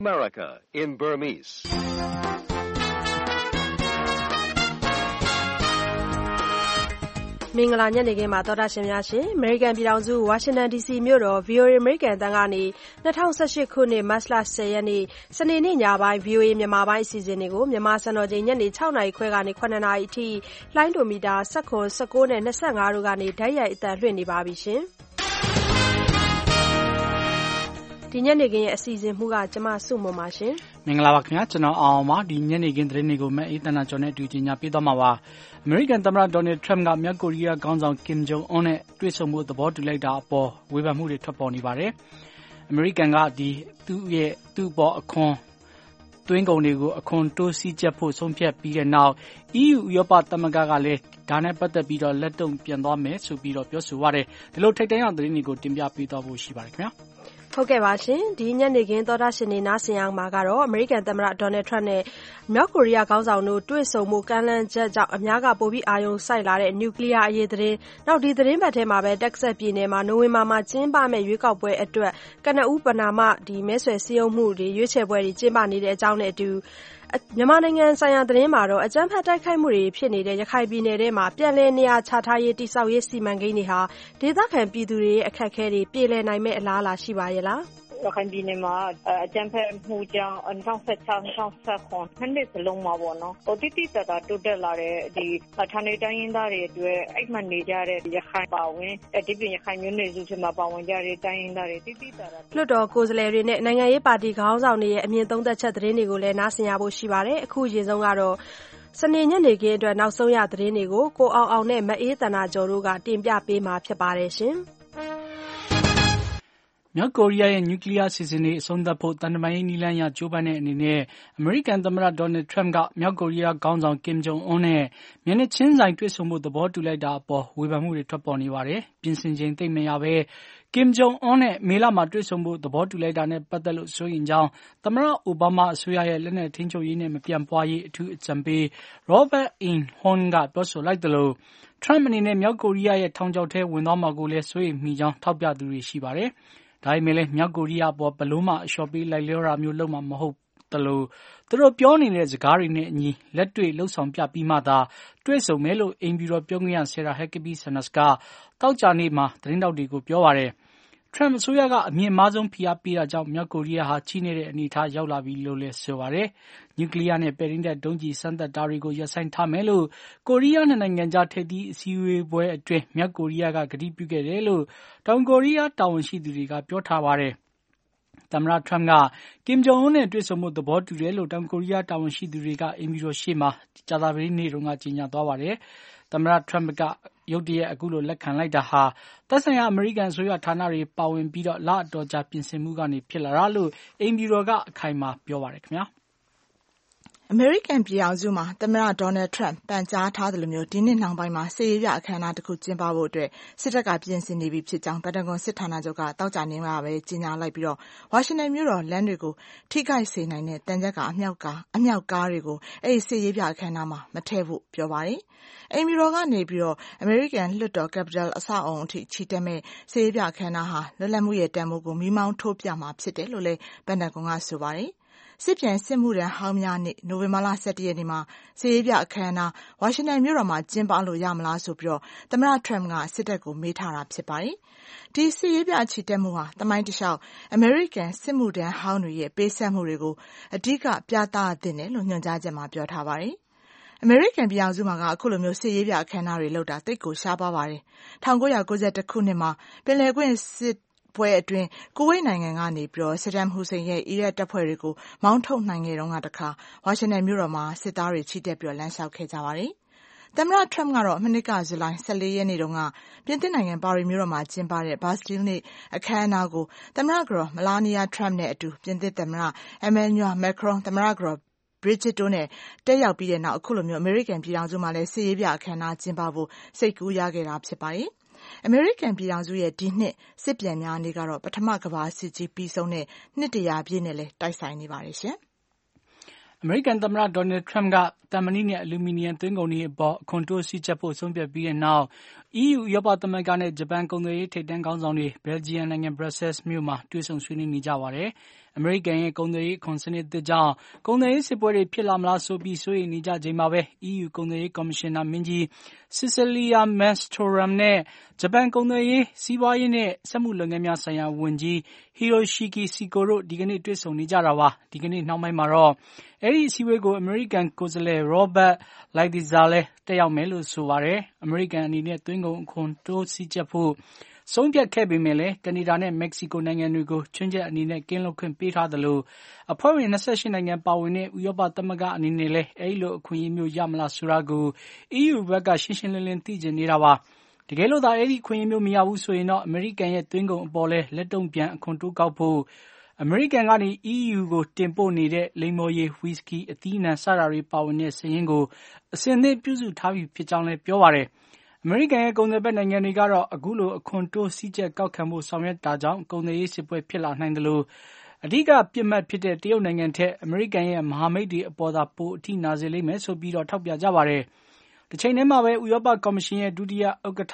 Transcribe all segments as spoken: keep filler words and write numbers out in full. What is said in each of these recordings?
America in Burmese. မင်္ဂလာညနေခင်းမှာသောတာရှင်များရှင်အမေရိကန်ပြည်ထောင်စုဝါရှင်တန် ဒီ စီ မြို့တော် ဗီ အို အေ အမေရိကန်အသံကနေ၂၀၁၈ခုနှစ်မတ်လ၁၀ရက်နေ့စနေနေ့ညပိုင်း ဗီ အို အေ မြန်မာပိုင်းအစီအစဉ်တွေကိုမြန်မာစံတော်ချိန်ညနေ၆နာရီခွဲကနေ၇နာရီအထိလိုင်းဒိုမီတာ၁၇ ၁၉နဲ့၂၅တို့ကနေဓာတ်ရိုက်အသံလွှင့်နေပါပြီရှင်ဒီညနေခင်းရဲ့အစီအစဉ်မှုကကျမစုမွန်ပါရှင်မင်္ဂလာပါခင်ဗျာကျွန်တော်အောင်ပါဒီညနေခင်းသတင်းတွေကိုမအေးတနာကျော်နဲ့အတူကြီးညာပေးသွားမှာပါအမေရိကန်သမ္မတဒေါ်နယ်ထရမ့်ကမြောက်ကိုရီးယားခေါင်းဆောင်ကင်ဂျုံအွန်းနဲ့တွေ့ဆုံမှုသဘောတူလိုက်တာအပေါ်ဝေဖန်မှုတွေထွက်ပေါ်နေပါတယ်အမေရိကန်ကဒီသူ့ရဲ့သူ့ပေါ်အခွန်တွင်းကုန်တွေကိုအခွန်တိုးစီးချက်ဖို့ဆုံးဖြတ်ပြီးတဲ့နောက် အီးယူ ဥရောပသမဂ္ဂကလည်းဒါနဲ့ပတ်သက်ပြီးတော့လက်တုံ့ပြန်သွားမယ်ဆိုပြီးတော့ပြောဆိုရတယ်ဒီလိုထိပ်တန်းရောက်သတင်းတွေကိုတင်ပြပေးသွားဖို့ရှိပါတယ်ခင်ဗျာဟုတ်ကဲ့ပါရှင်ဒီညနေခင်းသောတာရှင်နေနားဆင်အောင်မှာကတော့အမေရိကန်သမ္မတဒေါ်နယ်ထရမ့်နဲ့မြောက်ကိုရီးယားခေါင်းဆောင်တို့တွေ့ဆုံမှုကမ်းလှမ်းချက်ကြောင့်အများကပိုပြီးအာရုံစိုက်လာတဲ့နျူကလ িয়ার အရေးသတင်းနောက်ဒီသတင်းပတ်ထဲမှာပဲတက်ဆက်ပြည်နယ်မှာနိုဝင်ဘာမှာကျင်းပမဲ့ရွေးကောက်ပွဲအတွက်ကနဦးပနာမဒီမဲဆွယ်စည်းရုံးမှုတွေရွေးချယ်ပွဲတွေကျင်းပနေတဲ့အကြောင်းနဲ့အတူမြန်မာနိုင်ငံဆိုင်ရာသတင်းမှာတော့အကြမ်းဖက်တိုက်ခိုက်မှုတွေဖြစ်နေတဲ့ရခိုင်ပြည်နယ်ထဲမှာပြည်လဲနေရာချထားရေးတိစောက်ရေးစီမံကိန်းတွေဟာဒေသခံပြည်သူတွေရဲ့အခက်အခဲတွေပြေလည်နိုင်မဲ့အလားအလာရှိပါရဲ့လားရခိုင်ပြည်နယ်မှာအကြမ်းဖက်မှုကြောင့်၂၀၁၆ ၂၀၁၇နှစ်နှစ်စလုံးမှာပေါ့နော်ဟိုတိတိတတ်တာတိုးတက်လာတဲ့ဒီဌာနေတိုင်းရင်းသားတွေအတွက်အိတ်မှန်နေကြတဲ့ရခိုင်ပါဝင်ဒီပြင်ရခိုင်မျိုးနွယ်စုဖြစ်မှာပါဝင်ကြတဲ့တိုင်းရင်းသားတွေတိတိတတ်တာလွတ်တော်ကိုယ်စားလှယ်တွေနဲ့နိုင်ငံရေးပါတီခေါင်းဆောင်တွေရဲ့အမြင့်သုံးသက်ချက်သတင်းတွေကိုလည်းနားဆင်ရဖို့ရှိပါတယ်အခုအရင်ဆုံးကတော့စနေညနေခင်းအတွက်နောက်ဆုံးရသတင်းတွေကိုကိုအောင်အောင်နဲ့မအေးတနာကျော်တို့ကတင်ပြပေးမှာဖြစ်ပါတယ်ရှင်မြောက်ကိုရီးယားရဲ့နျူကလ িয়ার အစီအစဉ်တွေအဆုံးသတ်ဖို့တန်တမာရေးနည်းလမ်းရကြိုးပမ်းတဲ့အနေနဲ့အမေရိကန်သမ္မတဒေါ်နယ်ထရမ့်ကမြောက်ကိုရီးယားခေါင်းဆောင်ကင်ဂျုံအွန်းနဲ့မျက်နှာချင်းဆိုင်တွေ့ဆုံမှုသဘောတူလိုက်တာအပေါ်ဝေဖန်မှုတွေထွက်ပေါ်နေပါတယ်။ပြင်ဆင်ချိန်သိပ်မရပဲကင်ဂျုံအွန်းနဲ့မေလမှာတွေ့ဆုံမှုသဘောတူလိုက်တာနဲ့ပတ်သက်လို့စိုးရိမ်ကြောင်းသမ္မတအိုဘားမားအစိုးရရဲ့လက်နက်ထိန်းချုပ်ရေးနဲ့မပြန့်ပွားရေးအထူးအကြံပေး Robert Inghorn ကပြောဆိုလိုက်တယ်လို့ထရမ့်အနေနဲ့မြောက်ကိုရီးယားရဲ့ထောင်ချောက်ထဲဝင်သွားမှာကိုလည်းစိုးရိမ်မိကြောင်းထောက်ပြသူတွေရှိပါတယ်။ဒါပေမဲ့လည်းမြောက်ကိုရီးယားပေါ်ဘလို့မှအလျှော့ပေးလိုက်လျောတာမျိုးလုပ်မှာမဟုတ်တလို့သူတို့ပြောနေတဲ့စကားတွေနဲ့အညီလက်တွေ့လှုပ်ဆောင်ပြပြီးမှသာတွေ့ဆုံမယ်လို့အိမ်ဖြူတော်ပြောခွင့်ရဆရာဟက်ကဘီဆန်နက်စ်ကတောက်ကြနေ့မှာသတင်းတောက်တွေကိုပြောပါတယ်ထရမ့်အစိုးရကအမြင့်မားဆုံးဖိအားပေးတာကြောင့်မြောက်ကိုရီးယားဟာချိနေတဲ့အနေအထားရောက်လာပြီလို့လည်းဆိုပါတယ်။နျူကလ িয়ার နဲ့ပဲ့ထိန်းတပ်ဒုံးကျည်စမ်းသပ်တာတွေကိုရပ်ဆိုင်းထားမယ်လို့ကိုရီးယားနှစ်နိုင်ငံကြားထိပ်သီးအစည်းအဝေးပွဲအတွင်းမြောက်ကိုရီးယားကကတိပြုခဲ့တယ်လို့တောင်ကိုရီးယားတာဝန်ရှိသူတွေကပြောထားပါတယ်။သမ္မတထရမ့်ကကင်ဂျုံအွန်းနဲ့တွေ့ဆုံမှုသဘောတူတယ်လို့တောင်ကိုရီးယားတာဝန်ရှိသူတွေကအိမ်ဖြူတော်ရှေ့မှာကြာသပတေးနေ့တုန်းကကြေညာသွားပါတယ်။သမ္မတထရမ့်ကရုတ်တရက်အခုလိုလက်ခံလိုက်တာဟာသက်ဆိုင်ရာအမေရိကန်အစိုးရဌာနတွေပါဝင်ပြီးတော့လအတော်ကြာပြင်ဆင်မှုကနေဖြစ်လာတာလို့အိမ်ဖြူတော်ကအခိုင်အမာပြောပါတယ်ခင်ဗျာအမေရိကန်ပြည်ထောင်စုမှာသမ္မတဒေါ်နယ်ထရမ့်ပန်ကြားထားသလိုမျိုးဒီနှစ်နှောင်းပိုင်းမှာစစ်ရေးပြအခမ်းအနားတစ်ခုကျင်းပဖို့အတွက်စစ်တပ်ကပြင်ဆင်နေပြီဖြစ်ကြောင်းပန်တဂွန်စစ်ဌာနချုပ်ကတောက်ကြနေမှာပဲကြေညာလိုက်ပြီးတော့ဝါရှင်တန်မြို့တော်လမ်းတွေကိုထိခိုက်စေနိုင်တဲ့တန်ကြပ်ကအမြောက်ကားအမြောက်ကားတွေကိုအဲ့ဒီစစ်ရေးပြအခမ်းအနားမှာမထည့်ဖို့ပြောပါတယ်။အိမ်ဖြူတော်ကနေပြီးတော့အမေရိကန်လွှတ်တော် Capitol အဆောက်အအုံအထိချီတက်မဲ့စစ်ရေးပြအခမ်းအနားဟာလွတ်လပ်မှုရဲ့တန်ဖိုးကိုမီးမောင်းထိုးပြမှာဖြစ်တယ်လို့လည်းပန်တဂွန်ကဆိုပါတယ်။စစ်ပြန်စစ်မှုထမ်းဟောင်းများနေ့နိုဝင်ဘာလ၁၁ရက်နေ့မှာစစ်ရေးပြအခမ်းအနားဝါရှင်တန်မြို့တော်မှာကျင်းပလို့ရမလားဆိုပြီးတော့သမ္မတထရမ့်ကစစ်တပ်ကိုမေးထားတာဖြစ်ပါတယ်။ဒီစစ်ရေးပြချီတက်မှုဟာသမိုင်းတလျှောက်အမေရိကန်စစ်မှုထမ်းဟောင်းတွေရဲ့ပေးဆက်မှုတွေကိုအဓိကပြသသင့်တယ်လို့ညွှန်ကြားချက်မှာပြောထားပါတယ်။အမေရိကန်ပြည်ထောင်စုမှာကအခုလိုမျိုးစစ်ရေးပြအခမ်းအနားတွေလုပ်တာတိတ်ကိုရှားပါပါတယ်။၁၉၉၁ခုနှစ်မှာပင်လယ်ကွေ့စစ်ပွဲအတွင်းကူဝိတ်နိုင်ငံကနေပြီးတော့ဆဒမ်ဟူစိန်ရဲ့အီရတ်တပ်ဖွဲ့တွေကိုမောင်းထုတ်နိုင်ခဲ့တော့ကတခါဝါရှင်တန်မြို့တော်မှာစစ်သားတွေချီတက်ပြီးတော့လမ်းလျှောက်ခဲ့ကြပါတယ်။သမ္မတထရမ့်ကတော့မနှစ်ကဇူလိုင်၁၄ရက်နေ့တုန်းကပြင်သစ်နိုင်ငံပါရီမြို့တော်မှာကျင်းပတဲ့ဘာစတီးလ်နေ့အခမ်းအနားကိုသမ္မတကတော်မလာနီယာထရမ့်နဲ့အတူပြင်သစ်သမ္မတအမန်နျူယ်မက်ခရွန်သမ္မတကတော်ဘရစ်ဂျစ်တို့နဲ့တက်ရောက်ပြီးတဲ့နောက်အခုလိုမျိုးအမေရိကန်ပြည်ထောင်စုမှာလည်းစစ်ရေးပြအခမ်းအနားကျင်းပဖို့စိတ်ကူးရခဲ့တာဖြစ်ပါတယ်။အမေရိကန်ပြည်ထောင်စုရဲ့ဒီနှစ်စစ်ပြန်များနေ့ကတော့ပထမကမ္ဘာစစ်ကြီးပြီးဆုံးတဲ့နှစ်တရာပြည့်နဲ့လည်းတိုက်ဆိုင်နေပါတယ်ရှင်။အမေရိကန်သမ္မတဒေါ်နယ်ထရမ့်ကတမ်မဏိနဲ့အလူမီနီယံသွင်းကုန်တွေအပေါ်အခွန်တိုးစီးချက်ဖို့ဆုံးဖြတ်ပြီးတဲ့နောက် E U ဥရောပသမဂ္ဂနဲ့ဂျပန်ကုန်သွယ်ရေးထိပ်တန်းခေါင်းဆောင်တွေဘယ်လ်ဂျီယံနိုင်ငံဘရက်ဆဲလ်မြို့မှာတွေ့ဆုံဆွေးနွေးနေကြပါတယ်။အမေရိကန်ရဲ့ကုန်သွယ်ရေးအခွန်စနစ်သစ်ကြောင့်ကုန်သွယ်ရေးစစ်ပွဲတွေဖြစ်လာမလားဆိုပြီးစိုးရိမ်နေကြချိန်မှာပဲ E U ကုန်သွယ်ရေးကော်မရှင်နာမင်းကြီး Cecilia Malmström နဲ့ဂျပန်ကုန်သွယ်ရေးစီးပွားရေးနဲ့စက်မှုလုပ်ငန်းများဆိုင်ရာဝန်ကြီး Hiroshige Seko တို့ဒီကနေ့တွေ့ဆုံနေကြတာပါ။ဒီကနေ့နှောင်းပိုင်းမှာတော့အဲဒီအစည်းအဝေးကိုအမေရိကန်ကိုယ်စားလှယ် Robert Lighthizer လည်းတက်ရောက်မယ်လို့ဆိုပါတယ်။အမေရိကန်အနေနဲ့သွင်းကုန်အခွန်တိုးစည်းကျပ်ဖို့ဆုံးဖြတ်ခဲ့ပေမဲ့လည်းကနေဒါနဲ့မက္ကဆီကိုနိုင်ငံတွေကိုချွင်းချက်အနေနဲ့ကင်းလွတ်ခွင့်ပေးထားသလိုအဖွဲ့ဝင်၂၈နိုင်ငံပါဝင်တဲ့ဥရောပသမဂ္ဂအနေနဲ့လည်းအဲဒီလိုအခွင့်အရေးမျိုးရမလားဆိုတာကို E U ဘက်ကရှင်းရှင်းလင်းလင်းသိချင်နေတာပါ။တကယ်လို့သာအဲဒီအခွင့်အရေးမျိုးမရဘူးဆိုရင်တော့အမေရိကန်ရဲ့သွင်းကုန်အပေါ်လဲလက်တုံ့ပြန်အခွန်တိုးကောက်ဖို့အမေရိကန်ကနေ E U ကိုတင်ပို့နေတဲ့လိမ္မော်ရည်၊ဝီစကီ၊အသီးအနှံစတာတွေပါဝင်တဲ့စာရင်းကိုအဆင်သင့်ပြုစုထားပြီဖြစ်ကြောင်းလည်းပြောပါတယ်။အမေရိကန်ရဲ့ကုန်သွယ်ဘက်နိုင်ငံတွေကတော့အခုလိုအခွန်တိုးစည်းကျပ်ကောက်ခံဖို့ဆောင်ရွက်တာကြောင့်ကုန်သွယ်ရေးစစ်ပွဲဖြစ်လာနိုင်သလိုအဓိကပစ်မှတ်ဖြစ်တဲ့တရုတ်နိုင်ငံထက်အမေရိကန်ရဲ့မဟာမိတ်တွေအပေါ်သာပိုအထိနာစေလိမ့်မယ်ဆိုပြီးတော့ထောက်ပြကြပါတယ်။တစ်ချိန်တည်းမှာပဲဥရောပကော်မရှင်ရဲ့ဒုတိယဥက္ကဋ္ဌ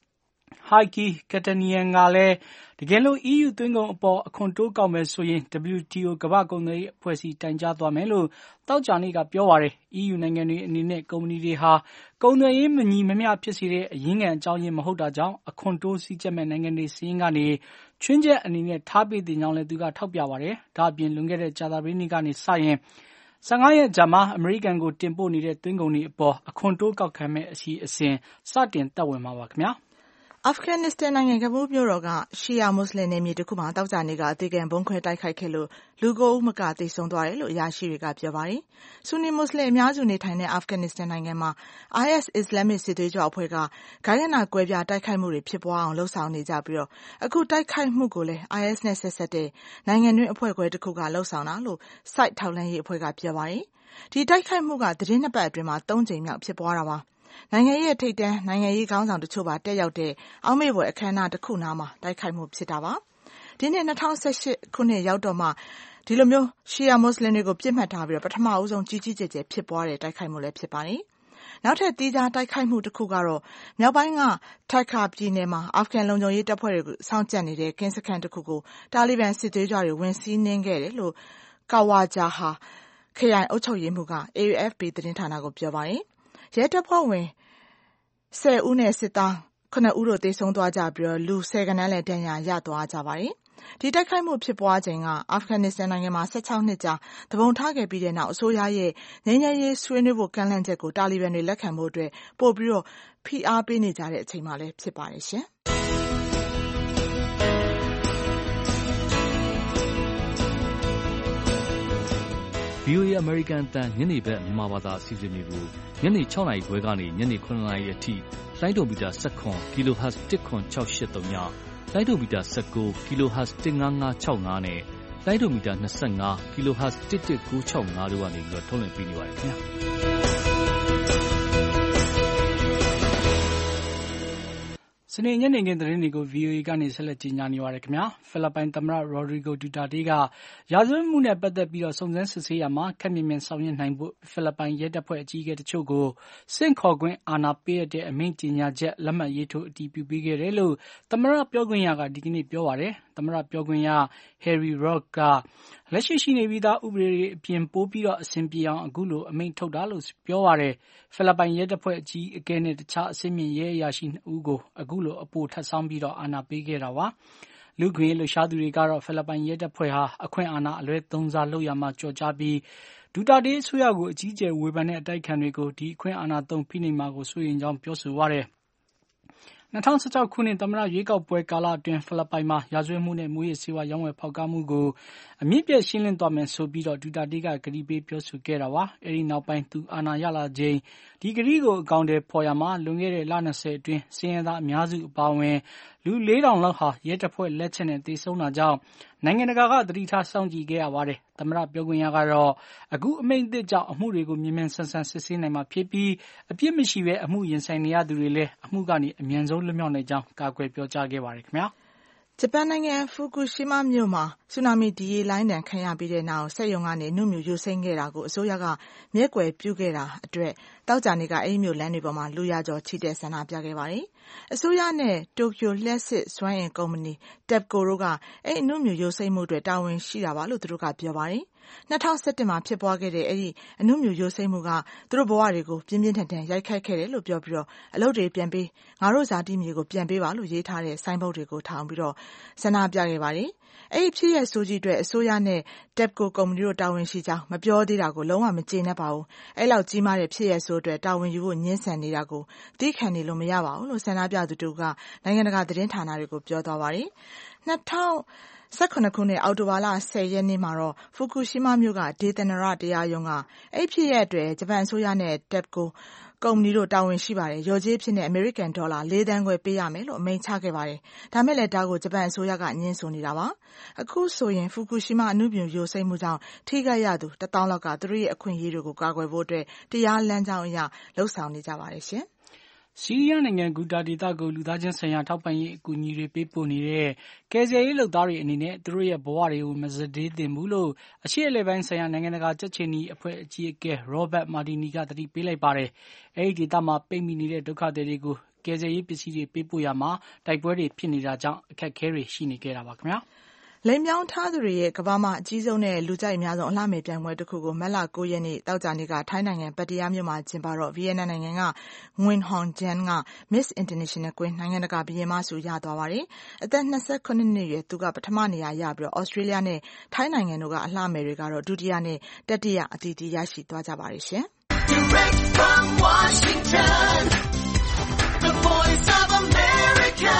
Heikki Katanian ကလည်းတကယ်လို့ E U သွင်းကုန်အပေါ်အခွန်တိုးကောက်မယ်ဆိုရင် W T O ကမ္ဘာ့ကုန်သွယ်ရေးအဖွဲ့အစည်းတိုင်ကြားသွားမယ်လို့သောကြာနေ့ကပြောပါတယ်။ E U နိုင်ငံတွေအနေနဲ့ကုမ္ပဏီတွေဟာကုန်သွယ်ရေးမညီမမျှဖြစ်စေတဲ့အရင်းခံအကြောင်းရင်းမဟုတ်တာကြောင့်အခွန်တိုးစည်းကျပ်မဲ့နိုင်ငံတွေစာရင်းကနေချွင်းချက်အနေနဲ့ထားပေးတင်ကြောင်းလည်းသူကထောက်ပြပါတယ်။ဒါ့အပြင်လွန်ခဲ့တဲ့ကြာသပတေးနေ့ကနေစရင်၁၅ရက်ကြာမှာအမေရိကန်ကိုတင်ပို့နေတဲ့သွင်းကုန်တွေအပေါ်အခွန်တိုးကောက်ခံမဲ့အစီအစဉ်စတင်သက်ဝင်မှာပါခင်ဗျာ။အာဖဂန်နစ္စတန်နိုင်ငံကဘူးမြို့တော်ကရှီယာမွတ်စလင်နယ်မြေတစ်ခုမှာသောကြာနေ့ကအသေခံဗုံးခွဲတိုက်ခိုက်ခဲ့လို့လူကိုးဦးမကသေဆုံးသွားတယ်လို့အရာရှိတွေကပြောပါတယ်။ဆူနီမွတ်စလင်အများစုနေထိုင်တဲ့အာဖဂန်နစ္စတန်နိုင်ငံမှာ I S အစ္စလာမစ်စစ်သွေးကြွအဖွဲ့ကဂိုဏ်းရနာကွဲပြားတိုက်ခိုက်မှုတွေဖြစ်ပွားအောင်လှုံ့ဆော်နေကြပြီးတော့အခုတိုက်ခိုက်မှုကိုလည်း I S နဲ့ဆက်ဆက်တဲ့နိုင်ငံတွင်းအဖွဲ့ခွဲတစ်ခုကလှုံ့ဆော်တာလို့ Site ထောက်လှမ်းရေးအဖွဲ့ကပြောပါတယ်။ဒီတိုက်ခိုက်မှုကသတင်းနှစ်ပတ်အတွင်းမှာသုံးကြိမ်မြောက်ဖြစ်ပွားတာပါ။နိုင်ငံရေးထိပ်တန်းနိုင်ငံရေးခေါင်းဆောင်တချို့ပါတက်ရောက်တဲ့အောက်မေ့ဖွယ်အခမ်းအနားတစ်ခုနားမှာတိုက်ခိုက်မှုဖြစ်တာပါ။ဒီနှစ်၂၀၁၈ခုနှစ်ရောက်တော့မှဒီလိုမျိုးရှီယာမွတ်စလင်တွေကိုပြစ်မှတ်ထားပြီးတော့ပထမအဆုံးကြီးကြီးကျယ်ကျယ်ဖြစ်ပွားတဲ့တိုက်ခိုက်မှုလည်းဖြစ်ပါတယ်။နောက်ထပ်တီးခြားတိုက်ခိုက်မှုတစ်ခုကတော့မြောက်ပိုင်းကတက်ခါပြည်နယ်မှာအာဖဂန်လုံခြုံရေးတပ်ဖွဲ့တွေကိုစောင့်ကြပ်နေတဲ့ကင်းစခန်းတစ်ခုကိုတာလီဘန်စစ်သွေးကြွတွေဝင်စီးနှင်းခဲ့တယ်လို့ကာဝါဂျာဟာခရိုင်အုပ်ချုပ်ရေးမှူးက A F P သတင်းဌာနကိုပြောပါတယ်။ရဲတပ်ဖွဲ့ဝင်ဆယ်ဦးနဲ့စစ်သားခုနှစ်ဦးတို့သေဆုံးသွားကြပြီးတော့လူဆယ်ဂဏန်းလည်းဒဏ်ရာရသွားကြပါတယ်။ဒီတိုက်ခိုက်မှုဖြစ်ပွားချိန်ကအာဖဂန်နစ္စတန်နိုင်ငံမှာ၁၆နှစ်ကြာတပုံထားခဲ့ပြီးတဲ့နောက်အစိုးရရဲ့ငြိမ်းချမ်းရေးဆွေးနွေးဖို့ကမ်းလှမ်းချက်ကိုတာလီဘန်တွေလက်ခံဖို့အတွက်ပို့ပြီးတော့ဖိအားပေးနေကြတဲ့အချိန်မှလည်းဖြစ်ပါတယ်ရှင်။ V O A အမေရိကန်အသံညနေဘက်မြန်မာဘာသာအစီအစဉ်တွေကိုညနေ၆နာရီခွဲကနေညနေ၇နာရီအထိလိုင်းဒိုမီတာ၁၇ kilohertz ၁၇၆၈၃ညလိုင်းဒိုမီတာ၁၉ kilohertz ၁၅၅၆၅နဲ့လိုင်းဒိုမီတာ၂၅ kilohertz ၁၁၉၆၅တို့ကနေပြီးတော့ထုတ်လွှင့်ပေးနေပါတယ်ခင်ဗျာစနေညနေခင်းသတင်းတွေကို V O A ကနေဆက်လက်ကြီးညာနေပါတယ်ခင်ဗျာဖိလစ်ပိုင်သမ္မတရိုဒရီဂိုဒူတာတေးကရာဇဝတ်မှုနဲ့ပတ်သက်ပြီးတော့စုံစမ်းစစ်ဆေးရမှာခက်မြင်မြင်ဆောင်ရွက်နိုင်ဖို့ဖိလစ်ပိုင်ရဲတပ်ဖွဲ့အကြီးအကဲတချို့ကိုစင့်ခေါ်ခွင့်အာဏာပေးတဲ့အမိန့်ကြေညာချက်လက်မှတ်ရေးထိုးအတည်ပြုပေးခဲ့တယ်လို့သမ္မတပြောခွင့်ရကဒီကနေ့ပြောပါတယ်သမ္မတပြောခွင့်ရ Harry Roque ကလက်ရှိရှိနေပြီးသားဥပဒေတွေအပြင်ပိုးပြီးတော့အဆင်ပြေအောင်အခုလိုအမိန့်ထုတ်တာလို့ပြောပါတယ်ဖိလစ်ပိုင်ရဲတပ်ဖွဲ့အကြီးအကဲနဲ့တခြားအဆင့်မြင့်ရဲအရာရှိနှစ်ဦးကိုအခုလိုအပိုထပ်ဆောင်ပြီးတော့အာဏာပေးခဲ့တာပါလူ့ခွင့်လှုပ်ရှားသူတွေကတော့ဖိလစ်ပိုင်ရဲတပ်ဖွဲ့ဟာအခွင့်အာဏာအလွဲသုံးစားလုပ်ရမှာကြော်ကြားပြီးဒူတာတေးအစိုးရကိုအကြီးအကျယ်ဝေဖန်တဲ့အတိုက်ခံတွေကိုဒီအခွင့်အာဏာသုံးဖိနှိပ်မှာကိုစိုးရိမ်ကြောင်းပြောဆိုပါတယ်၂၀၁၆ခုနှစ်သမ္မတရွေးကောက်ပွဲကာလအတွင်းဖိလစ်ပိုင်မှာရာဇဝတ်မှုနဲ့မူးယစ်ဆေးဝါးရောင်းဝယ်ဖောက်ကားမှုကိုအမြင့်ပြည့်ရှင်းလင်းသွားမယ်ဆိုပြီးတော့ဒူတာတေးကကတိပေးပြောဆိုခဲ့တာပါအဲဒီနောက်ပိုင်းသူအာဏာရလာချိန်ဒီကတိကိုအကောင့်တွေပေါ်ရမှာလွန်ခဲ့တဲ့လ၂၀အတွင်းစင်ရသားအများစုအပါအဝင်လူလေးထောင်လောက်ဟာရဲတပ်ဖွဲ့လက်ချက်နဲ့သေဆုံးတာကြောင့်နိုင်ငံတကာကသတိထားစောင့်ကြည့်ခဲ့ရပါတယ်သမ္မတပြောခွင့်ရကတော့အခုအမိန့်အသစ်ကြောင့်အမှုတွေကိုမြင်မြန်ဆန်ဆန်စစ်ဆေးနိုင်မှာဖြစ်ပြီးအပြစ်မရှိဘဲအမှုရင်ဆိုင်နေရသူတွေလည်းအမှုကနေအမြန်ဆုံးလွတ်မြောက်နိုင်ကြောင်းကာကွယ်ပြောကြားခဲ့ပါတယ်ခင်ဗျာဂျပန်နိုင်ငံဖူကူရှီမာမြို့မှာဆူနာမီဒီရေလိုင်းဒဏ်ခံရပြီးတဲ့နောက်စက်ရုံကနေအနုမြူယိုစိမ့်ခဲ့တာကိုအစိုးရကမျက်ကွယ်ပြုခဲ့တာအတွက်သောကြာနေ့ကအဲဒီမြို့လမ်းတွေပေါ်မှာလူရာကျော်ချီတက်ဆန္ဒပြခဲ့ပါတယ်။အစိုးရနဲ့တိုကျိုလျှပ်စစ်စွမ်းအင်ကုမ္ပဏီ TEPCO တို့ကအဲဒီအနုမြူယိုစိမ့်မှုအတွက်တာဝန်ရှိတာပါလို့သူတို့ကပြောပါတယ်။၂၀၁၁မှာဖြစ်ပွားခဲ့တဲ့အဲဒီအနုမြူယိုစိမ့်မှုကသူတို့ဘဝတွေကိုပြင်းပြင်းထန်ထန်ရိုက်ခတ်ခဲ့တယ်လို့ပြောပြီးတော့အလုပ်တွေပြန်ပေးငါတို့ဇာတိမြေကိုပြန်ပေးပါလို့ရေးထားတဲ့ဆိုင်းဘုတ်တွေကိုထောင်ပြီးတော့ဆန္ဒပြခဲ့ပါတယ်။အဲဒီဖြစ်ရပ်ဆိုးကြီးအတွက်အစိုးရနဲ့ TEPCO ကုမ္ပဏီတို့တာဝန်ရှိကြောင်းမပြောသေးတာကိုလုံးဝမကျေနပ်ပါဘူး။အဲဒီလောက်ကြီးမားတဲ့ဖြစ်ရပ်ဆိုးအတွက်တာဝန်ယူဖို့ညှင်းဆန်နေတာကိုသိခံနေလို့မရပါဘူးလို့ဆန္ဒပြသူတို့ကနိုင်ငံတကာသတင်းဌာနတွေကိုပြောသွားပါတယ်။၂၀၁၇ခုနှစ်အောက်တိုဘာလ၁၀ရက်နေ့မှာတော့ဖူကူရှီမာမြို့ကဒေသန္တရတရားရုံးကအဲဒီဖြစ်ရပ်အတွက်ဂျပန်အစိုးရနဲ့ TEPCO ကုမ္ပဏီတို့တာဝန်ရှိပါတယ်။လျော်ကြေးဖြစ်တဲ့အမေရိကန်ဒေါ်လာလေးသန်းခွဲပေးရမယ်လို့အမိန့်ချခဲ့ပါတယ်။ဒါမဲ့လည်းဒါကိုဂျပန်အစိုးရကညှင်းဆိုနေတာပါ။အခုဆိုရင်ဖူကူရှီမာအနုမြူယိုစိမ့်မှုကြောင့်ထိခိုက်ရသူတစ်သောင်းလောက်ကသူတို့ရဲ့အခွင့်အရေးတွေကိုကာကွယ်ဖို့အတွက်တရားလမ်းကြောင်းအရလှုပ်ဆောင်နေကြပါတယ်ရှင်။ဆီးရီးယားနိုင်ငံဂူတာဒေသကိုလူသားချင်းဆိုင်ရာထောက်ပံ့ရေးအကူအညီတွေပေးပို့နေတဲ့ကယ်ဆယ်ရေးလုပ်သားတွေအနေနဲ့သူတို့ရဲ့ဘဝတွေကိုမစတေးသင့်ဘူးလို့အရှေ့အလယ်ပိုင်းဆိုင်ရာနိုင်ငံတကာကြက်ချင်နီအဖွဲ့အကြီးအကဲ Robert Mardini ကသတိပေးလိုက်ပါတယ်။အဲဒီဒေသမှာပိတ်မိနေတဲ့ဒုက္ခသည်တွေကိုကယ်ဆယ်ရေးပစ္စည်းတွေပေးပို့ရမှာတိုက်ပွဲတွေဖြစ်နေတာကြောင့်အခက်အခဲတွေရှိနေခဲ့တာပါခင်ဗျာ။လိမ်ပြောင်းထားသူတွေရဲ့ကမ္ဘာမှာအကြီးဆုံးနဲ့လူကြိုက်အများဆုံးအလှမယ်ပြိုင်ပွဲတစ်ခုကိုမတ်လ၉ရက်နေ့တောက်ကြနေ့ကထိုင်းနိုင်ငံပတ္တရားမြို့မှာကျင်းပတော့ဗီယက်နမ်နိုင်ငံက Nguyen Hong Jan က Miss International Queen နိုင်ငံတကာဘီရင်မဆုရသွားပါတယ်။အသက်၂၇နှစ်အရွယ်သူကပထမနေရာရပြီးတော့ဩစတြေးလျနဲ့ထိုင်းနိုင်ငံတို့ကအလှမယ်တွေကတော့ဒုတိယနဲ့တတိယအသီးသီးရရှိသွားကြပါတယ်ရှင်။ Direct from Washington, the Voice of America,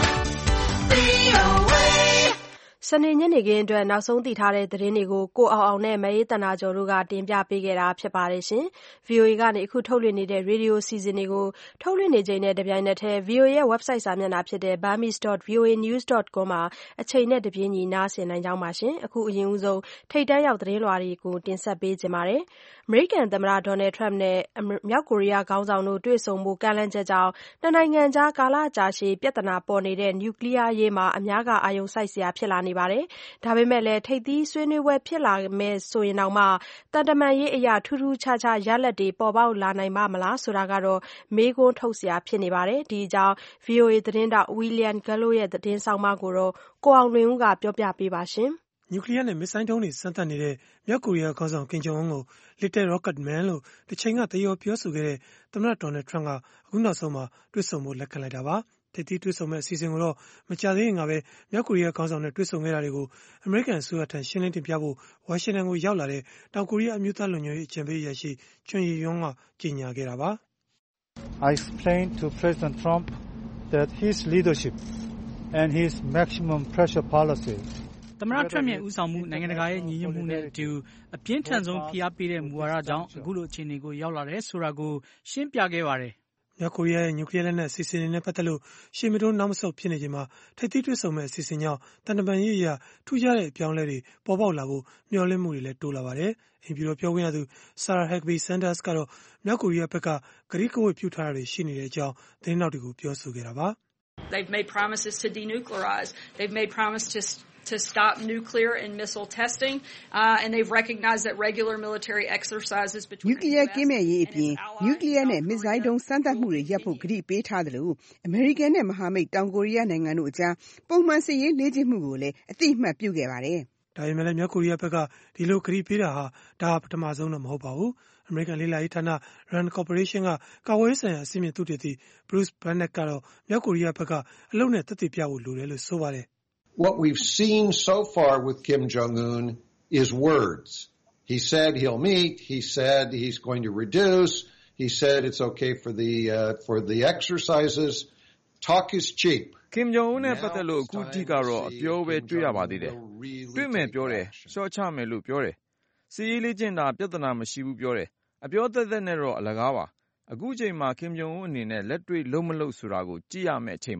စနေညနေခင်းအတွက်နောက်ဆုံးသိထားတဲ့သတင်းတွေကိုကိုအောင်အောင်နဲ့မအေးတနာကျော်တို့ကတင်ပြပေးခဲ့တာဖြစ်ပါတယ်ရှင်။ ဗွီအိုအေကနေအခုထုတ်လွှင့်နေတဲ့ရေဒီယိုအစီအစဉ်တွေကိုထုတ်လွှင့်နေချိန်နဲ့တပြိုင်နက်တည်း ဗွီအိုအေရဲ့ website စာမျက်နှာဖြစ်တဲ့ burmese dot voa news dot com မှာအချိန်နဲ့တပြေးညီနားဆင်နိုင်ကြောင်းပါရှင်။အခုအရင်ဦးဆုံးထိပ်တန်းရောက်သတင်းလွှာတွေကိုတင်ဆက်ပေးခြင်းပါတယ်။အမေရိကန်သမ္မတဒေါ်နယ်ထရမ့်နဲ့မြောက်ကိုရီးယားခေါင်းဆောင်တို့တွေ့ဆုံမှုကမ်းလှမ်းချက်ကြောင့်နှစ်နိုင်ငံကြားကာလကြာရှည်ပြဿနာပေါ်နေတဲ့နျူကလ িয়ার အရေးမှာအများကအာရုံစိုက်စရာဖြစ်လာနေပါတယ်။ဒါပေမဲ့လည်းထိပ်သီးဆွေးနွေးပွဲဖြစ်လာမယ်ဆိုရင်တောင်မှသံတမန်ရေးအရာထူးထူးခြားခြားရလဒ်တွေပေါ်ပေါက်လာနိုင်ပါ့မလားဆိုတာကတော့မေးခွန်းထုတ်စရာဖြစ်နေပါတယ်။ဒီအကြောင်း ဗွီအိုအေသတင်းထောက် William Gallo ရဲ့သတင်းဆောင်းပါးကိုတော့ကိုအောင်လွင်ဦးကပြောပြပေးပါရှင်။နျူကလ িয়ার နဲ့မစ်ဇိုင်းဒုံးတွေစမ်းသပ်နေတဲ့မြောက်ကိုရီးယားခေါင်းဆောင်ကင်ဂျုံအွန်းကို Little Rocket Man လို့တစ်ချိန်ကသရော်ပြောဆိုခဲ့တဲ့သမ္မတဒေါ်နယ်ထရမ့်ကအခုနောက်ဆုံးမှာတွေ့ဆုံဖို့လက်ခံလိုက်တာပါ။ထိပ်သီးတွေ့ဆုံမဲ့အစီအစဉ်ကိုတော့မကြာသေးခင်ကပဲမြောက်ကိုရီးယားခေါင်းဆောင်နဲ့တွေ့ဆုံခဲ့တာတွေကိုအမေရိကန်အစိုးရထံရှင်းလင်းတင်ပြဖို့ဝါရှင်တန်ကိုရောက်လာတဲ့တောင်ကိုရီးယားအမျိုးသားလုံခြုံရေးအကြံပေးအရာရှိချွန်ရီယွန်းကကြေညာခဲ့တာပါ။ I explained to President Trump that his leadership and his maximum pressure policy သမ္မတထရမ့်ရဲ့ဦးဆောင်မှုနိုင်ငံတကာရဲ့ညီညွတ်မှုနဲ့အတူအပြင်းထန်ဆုံးဖိအားပေးတဲ့မူဝါဒကြောင့်အခုလိုအခြေအနေကိုရောက်လာတယ်ဆိုတာကိုရှင်းပြခဲ့ပါတယ်။မြောက်ကိုရီးယားရဲ့နျူကလ িয়ার လက်နက်အစီအစဉ်တွေနဲ့ပတ်သက်လို့ရှေ့မတိုးနောက်မဆုတ်ဖြစ်နေချိန်မှာထိပ်သီးတွေ့ဆုံမဲ့အစီအစဉ်ကြောင့်တန်တမာရေးအရာထူးခြားတဲ့အပြောင်းအလဲတွေပေါ်ပေါက်လာဖို့မျှော်လင့်မှုတွေလည်းတိုးလာပါတယ်။အိမ်ပြည်တော်ပြောခွင့်ရသူ Sarah Huckabee Sanders ကတော့မြောက်ကိုရီးယားဘက်ကကတိကဝတ်ပြုထားတာတွေရှိနေတဲ့အကြောင်းသတင်းထောက်တွေကိုပြောဆိုခဲ့တာပါ။ They've made promises to denuclearize. They've made promises to to stop nuclear and missile testing, uh, and they've recognized that regular military exercises between nuclear ကင်းမဲ့ရေးအပြင် nuclear နဲ့ missile ဒုံးစမ်းသပ်မှုတွေရပ်ဖို့ကတိပေးထားတယ်လို့အမေရိကန်နဲ့မဟာမိတ်တောင်ကိုရီးယားနိုင်ငံတို့အကြားပုံမှန်စစ်ရေးလေ့ကျင့်မှုကိုလည်းအသိအမှတ်ပြုခဲ့ပါတယ်။ဒါပေမဲ့လည်းမြောက်ကိုရီးယားဘက်ကဒီလိုကတိပေးတာဟာဒါပထမဆုံးတော့မဟုတ်ပါဘူး။အမေရိကန်လေ့လာရေးဌာန Rand Corporation ကကာကွယ်ရေးဆိုင်ရာအစီအမံသုတေသီ Bruce Bennett ကတော့မြောက်ကိုရီးယားဘက်ကအလုပ်နဲ့သက်သေပြဖို့လိုတယ်လို့ဆိုပါတယ် What we've seen so far with Kim Jong-un is words. He said he'll meet. He said he's going to reduce. He said it's okay for the uh, for the exercises. Talk is cheap. Kim Jong-un နဲ့ပတ်သက်လို့အခုထိကတော့အပြောပဲတွေ့ရပါသေးတယ်။တွေ့မယ်ပြောတယ်။ရှော့ချမယ်လို့ပြောတယ်။စီးရေးလေ့ကျင့်တာပြဿနာမရှိဘူးပြောတယ်။အပြောသက်သက်နဲ့တော့ အလကားပါ။အခုချိန်မှာ Kim Jong-un အနေနဲ့လက်တွေ့လုံးမလုံးဆိုတာကိုကြည့်ရမယ့်အချိန်ပါ။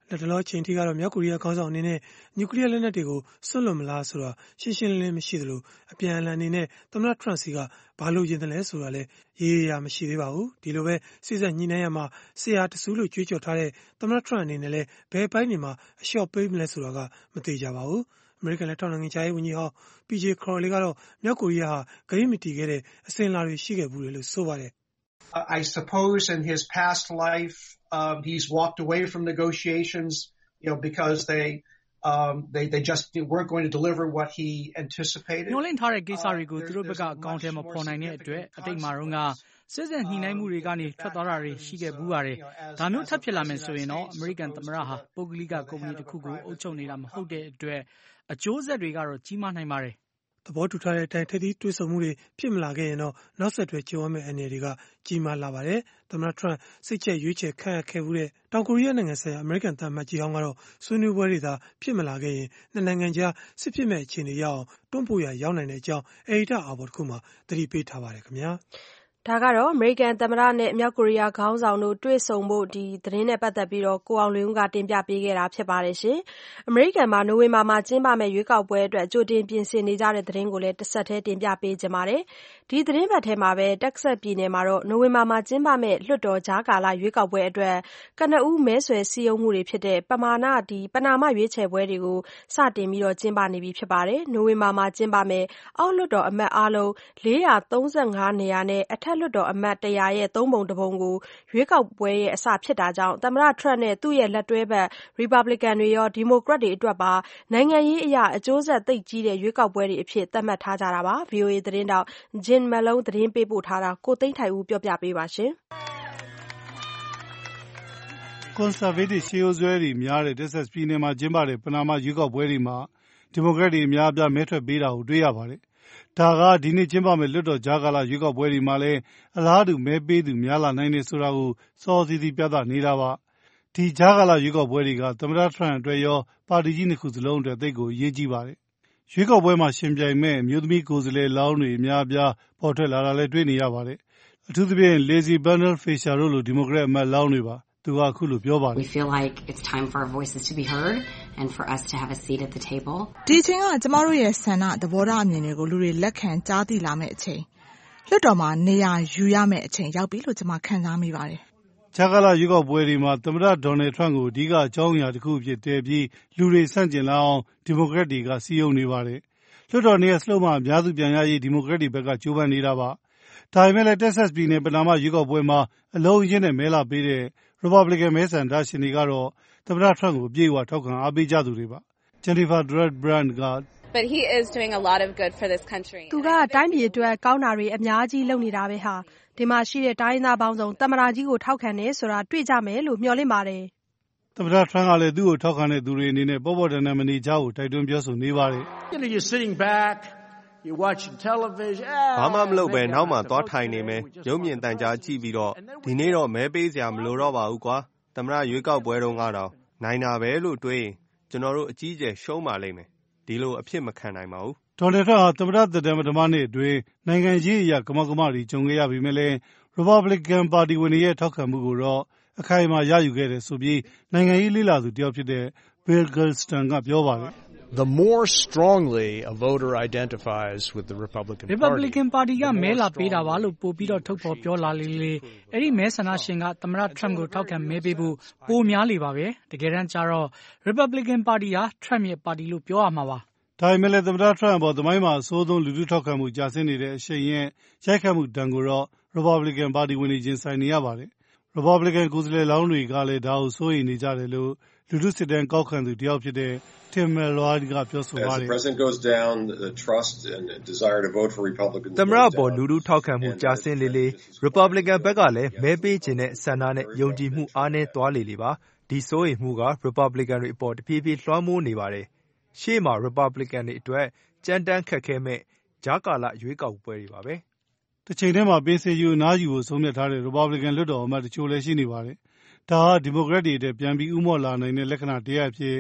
လက်တလောအချိန်ထိကတော့မြောက်ကိုရီးယားခေါင်းဆောင်အနေနဲ့နျူကလ িয়ার လက်နက်တွေကိုစွန့်လွတ်မလားဆိုတာရှင်းရှင်းလင်းလင်းမရှိသလိုအပြန်အလှန်အနေနဲ့သမ္မတထရန့်စီကဘာလို့ရင်တယ်လဲဆိုတာလည်းရေးရရမရှိသေးပါဘူးဒီလိုပဲစိစက်ညှိနှိုင်းရမှာဆရာတဆူးလို့ကြွေးကြော်ထားတဲ့သမ္မတထရန့်အနေနဲ့လည်းဘယ်ပိုင်းနေမှာအလျှော့ပေးမလဲဆိုတာကမသိကြပါဘူးအမေရိကန်လက်ထောက်နိုင်ငံခြားရေးဝန်ကြီးဟောင်း ပီ ဂျေ Crowley ကတော့မြောက်ကိုရီးယားဟာဂရုမတည်ခဲ့တဲ့အစဉ်အလာတွေရှိခဲ့ဘူးလို့ဆိုပါတယ် I suppose in his past life um, he's walked away from negotiations you know because they um, they they just weren't going to deliver what he anticipated ညှို့လင့်ထားတဲ့ကိစ္စတွေကိုသူတို့ဘက်ကအကောင့်ထဲမှာပေါ်နိုင်တဲ့အတွက်အတိတ်မှာတော့ကစစ်စစ်ညှိနှိုင်းမှုတွေကနေထွက်သွားတာတွေရှိခဲ့ဘူးပါတယ်ဒါမျိုးထပ်ဖြစ်လာမယ်ဆိုရင်တော့အမေရိကန်သမ္မတဟာပုဂ္ဂလိကကုမ္ပဏီတစ်ခုကိုအုပ်ချုပ်နေတာမဟုတ်တဲ့အတွက်အကျိုးဆက်တွေကတော့ကြီးမားနိုင်ပါတယ်သဘောတူထားတဲ့အတိုင်းထိပ်သီးတွေ့ဆုံမှုတွေဖြစ်မလာခဲ့ရင်တော့နောက်ဆက်တွဲကြုံရမယ့်အနေတွေကကြီးမားလာပါတယ်။သမ္မတထရန့်စိတ်ချက်ရွေးချယ်ခန့်အပ်ခဲ့မှုတဲ့တောင်ကိုရီးယားနိုင်ငံဆိုင်ရာအမေရိကန်သံအမတ်ကြီးဟောင်းကတော့ဆွေးနွေးပွဲတွေသာဖြစ်မလာခဲ့ရင်နှစ်နိုင်ငံကြားစစ်ဖြစ်မဲ့အခြေအနေရအောင်တွန်းပို့ရရောက်နိုင်တဲ့အကြောင်းအေဒီတာအာဘော်တစ်ခုမှသတိပေးထားပါတယ်ခင်ဗျာ။ဒါကတော့အမေရိကန်သမ္မတနဲ့မြောက်ကိုရီးယားခေါင်းဆောင်တို့တွေ့ဆုံဖို့ဒီသတင်းနဲ့ပတ်သက်ပြီးတော့ကိုအောင်လွင်ဦးကတင်ပြပေးခဲ့တာဖြစ်ပါတယ်ရှင်။အမေရိကန်မှာနိုဝင်ဘာမှာကျင်းပမယ့်ရွေးကောက်ပွဲအတွက်ကြိုတင်ပြင်ဆင်နေကြတဲ့သတင်းကိုလည်းတစ်ဆက်တည်းတင်ပြပေးကြပါမယ်။ဒီသတင်းပတ်ထဲမှာပဲတက်ဆက်ပြည်နယ်မှာတော့နိုဝင်ဘာမှာကျင်းပမယ့်လွှတ်တော်ကြားကာလရွေးကောက်ပွဲအတွက်ကနဦးမဲဆွယ်စည်းရုံးမှုတွေဖြစ်တဲ့ပမာဏဒီပနာမရွေးချယ်ပွဲတွေကိုစတင်ပြီးတော့ကျင်းပနေပြီဖြစ်ပါတယ်။နိုဝင်ဘာမှာကျင်းပမယ့်အောက်လွှတ်တော်အမတ်အားလုံးလေးရာသုံးဆယ့်ငါးနေရာနဲ့အထက်လွှတ်တော်အမတ်တရာရဲ့သုံးပုံတစ်ပုံကိုရွေးကောက်ပွဲရဲ့အစဖြစ်တာကြောင့်သမ္မတထရန့်နဲ့သူ့ရဲ့လက်တွဲဘက်ရီပတ်ဘလစ်ကန်တွေရောဒီမိုကရက်တွေအတွက်ပါနိုင်ငံရေးအရာအကျိုးဆက်သိပ်ကြီးတဲ့ရွေးကောက်ပွဲတွေအဖြစ်သတ်မှတ်ထားကြတာပါ ဗွီအိုအေ သတင်းတောက် Jin Malone သတင်းပေးပို့ထားတာကိုသိန်းထိုင်ဦးပြောပြပေးပါရှင်ကွန်ဆာဗေးတစ်ရှေးရိုးစွဲတွေများတဲ့တက်ဆက်ပြည်နယ်မှာကျင်းပတဲ့ပနာမရွေးကောက်ပွဲတွေမှာဒီမိုကရက်တွေအများအပြားမဲထွက်ပေးတာကိုတွေ့ရပါတယ်ဒါကဒီနေ့ကျင်းပမယ့်လွှတ်တော်ကြားကာလရွေးကောက်ပွဲတွေမှာလည်းအလားတူမဲပေးသူများလာနိုင်တယ်ဆိုတာကိုစောစီစီပြသနေတာပါဒီကြားကာလရွေးကောက်ပွဲတွေကသမ္မတထရန့်အတွက်ရောပါတီကြီးနှစ်ခုစလုံးအတွက်သိပ်ကိုအရေးကြီးပါတယ်ရွေးကောက်ပွဲမှာရှင်ပြိုင်မဲ့မြို့သမီးကိုယ်စားလှယ်လောင်းတွေအများအပြားပေါ်ထွက်လာတာလည်းတွေ့နေရပါတယ်အထူးသဖြင့် Lacy Bernal Fisher တို့လိုဒီမိုကရက်အမတ်လောင်းတွေပါသူကအခုလိုပြောပါတယ် We feel like it's time for our voices to be heard and for us to have a seat at the table ဒီအချိန်ကကျမတို့ရဲ့ဆန္ဒသဘောထားအမြင်တွေကိုလူတွေလက်ခံကြားသိလာမယ့်အချိန်လွှတ်တော်မှာနေရာယူရမယ့်အချိန်ရောက်ပြီလို့ကျမခံစားမိပါတယ်ဂျာကာလာရွေးကောက်ပွဲတွေမှာသမ္မတဒေါ်နယ်ထရန့်ကိုအဓိကအကြောင်းအရာတစ်ခုအဖြစ်တည်ပြီးလူတွေဆန့်ကျင်လာအောင်ဒီမိုကရက်တွေကစီယုံနေပါတယ်လွှတ်တော်နေရာစလုံးမှာအများစုပြန်ရရေးဒီမိုကရက်တွေဘက်ကကြိုးပမ်းနေတာပါဒါပေမဲ့လည်းတက်ဆက်ပြည်နယ်ပနာမရွေးကောက်ပွဲမှာအလုံးအင်းနဲ့မဲလာပေးတဲ့Republican မဲဆန္ဒရှင်တွေကတော့သမ္မတထရန့်ကိုအပြည့်အဝထောက်ခံအားပေးကြသူတွေပါ Jennifer Dredd-Brandt က But he is doing a lot of good for this country. သူကတိုင်းပြည်အတွက်ကောင်းတာတွေအများကြီးလုပ်နေတာပဲဟာဒီမှာရှိတဲ့တိုင်းသားပေါင်းစုံသမ္မတကြီးကိုထောက်ခံတယ်ဆိုတာတွေ့ကြမယ်လို့မျှော်လင့်ပါတယ်သမ္မတထရန့်ကလည်းသူ့ကိုထောက်ခံတဲ့သူတွေအနေနဲ့ပေါ်ပေါ်တန်တန်မနေကြဘူးတိုက်တွန်းပြောဆိုနေပါတယ် You're sitting back You watching television ဘာမှမလုပ်ပဲနောက်မှသွားထိုင်နေမယ်ရုပ်မြင်သံကြားကြည့်ပြီးတော့ဒီနေ့တော့မဲပေးစရာမလိုတော့ပါဘူးကွာသမ္မတရွေးကောက်ပွဲတုန်းကတော့နိုင်တာပဲလို့တွေးရင်ကျွန်တော်တို့အကြီးအကျယ်ရှုံးပါလိမ့်မယ်ဒီလိုအဖြစ်မခံနိုင်ပါဘူးဒေါ်နယ်ထရန့်ဟာသမ္မတသက်တမ်းပထမနှစ်အတွင်းနိုင်ငံရေးအရာကမကမတွေကြုံခဲ့ရပြီးမြဲလဲ Republican ပါတီဝင်တွေရဲ့ထောက်ခံမှုကိုတော့အခိုင်အမာရယူခဲ့တယ်ဆိုပြီးနိုင်ငံရေးလေ့လာသူတယောက်ဖြစ်တဲ့ Bill Galston ကပြောပါတယ် The more strongly a voter identifies with the Republican Party. Republican Party ကမဲလာပေးတာပါလို့ပို့ပြီးတော့ထုတ်ဖော်ပြောလာလေလေအဲ့ဒီမဲဆန္ဒရှင်ကသမ္မတ Trump ကိုထောက်ခံမဲပေးဖို့ပိုများလေပါပဲတကယ်တမ်းကျတော့ Republican Party ဟာ Trump ရဲ့ပါတီလို့ပြောရမှာပါဒါပေမဲ့လည်းသမ္မတ Trump အပေါ်သမိုင်းမှာအဆိုးဆုံးလူထုထောက်ခံမှုကျဆင်းနေတဲ့အရှိန်ရဲ့ရိုက်ခတ်မှုတန်ကိုတော့ Republican Party ဝင်တွေချင်းဆိုင်နေရပါတယ် Republican ကိုယ်စားလှယ်လောင်းတွေကလည်းဒါကိုစိုးရိမ်နေကြတယ်လို့လူထုစစ်တမ်းကောက်ခံသူတယောက်ဖြစ်တဲ့ Tim Malloy ကပြောဆိုပါတယ် As the president goes down the trust and desire to vote for Republicans သမ္မတပေါ်လူထုထောက်ခံမှုကျဆင်းလေလေ Republican ဘက်ကလည်းမဲပေးခြင်းနဲ့ဆန္ဒနဲ့ယုံကြည်မှုအားနည်းသွားလေလေပါဒီစိုးရိမ်မှုက Republican တွေအပေါ်တပြေးပြေးလွှမ်းမိုးနေပါတယ်ရှေ့မှာ Republican တွေအတွက်ကြမ်းတမ်းခက်ခဲမဲ့ကြားကာလရွေးကောက်ပွဲတွေပါပဲတစ်ချိန်တည်းမှာပင်စင်ယူအနားယူဖို့ဆုံးဖြတ်ထားတဲ့ Republican လွှတ်တော်အမတ်တချို့လည်းရှိနေပါတယ်ဒါဟာဒီမိုကရက်တွေအတွက်ပြန်ပြီးဥမော့လာနိုင်တဲ့လက္ခဏာတရားဖြစ်